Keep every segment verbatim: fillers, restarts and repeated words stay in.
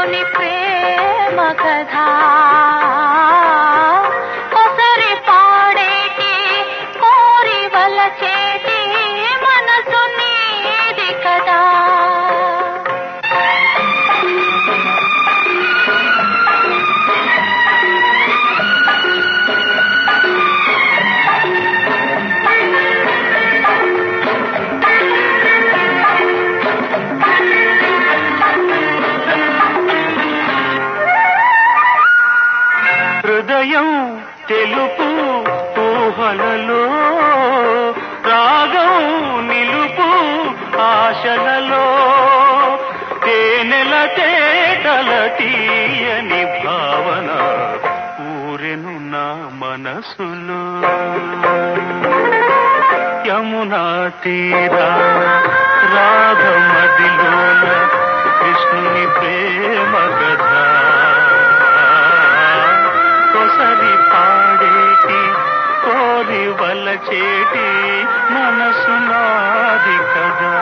కృష్ణుని ప్రేమ కథ ఒకరి పాడేటి కోరి వలచేటి మనసు నీది కదా. హృదయం తెలుపు ఊహలలో రాగం నిలుపు ఆశలలో తేనెల తేటల తీయని భావన ఊరెను నా మనసులో. యమునా తీరా రాగమదిలోన కృష్ణుని ప్రేమ కథ కొసరి పాడేటి కోరి వలచేటి మనసు నాది కదా.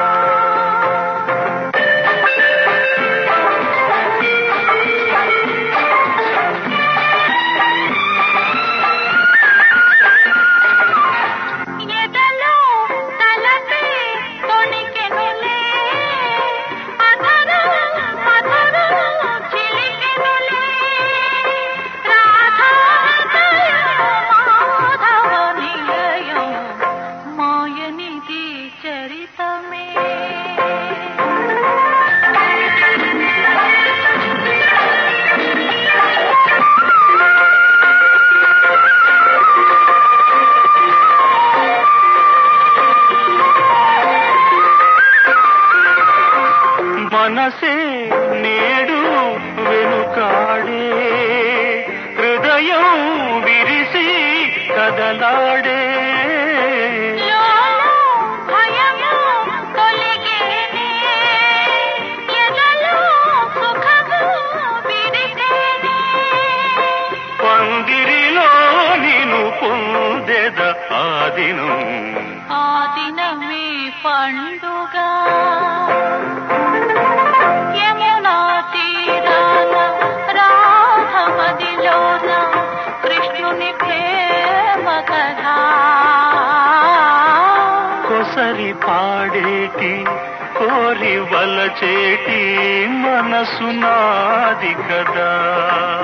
మనసే నేడు వెనుకాడే హృదయం విరిసి కదలాడే పందిరిలో నిను పొందెద ఆదినం ఆదినమే పండుగ. కృష్ణుని ప్రేమ కథ కొసరి పాడేటి కోరి వలచేటి మనసు నాది కదా.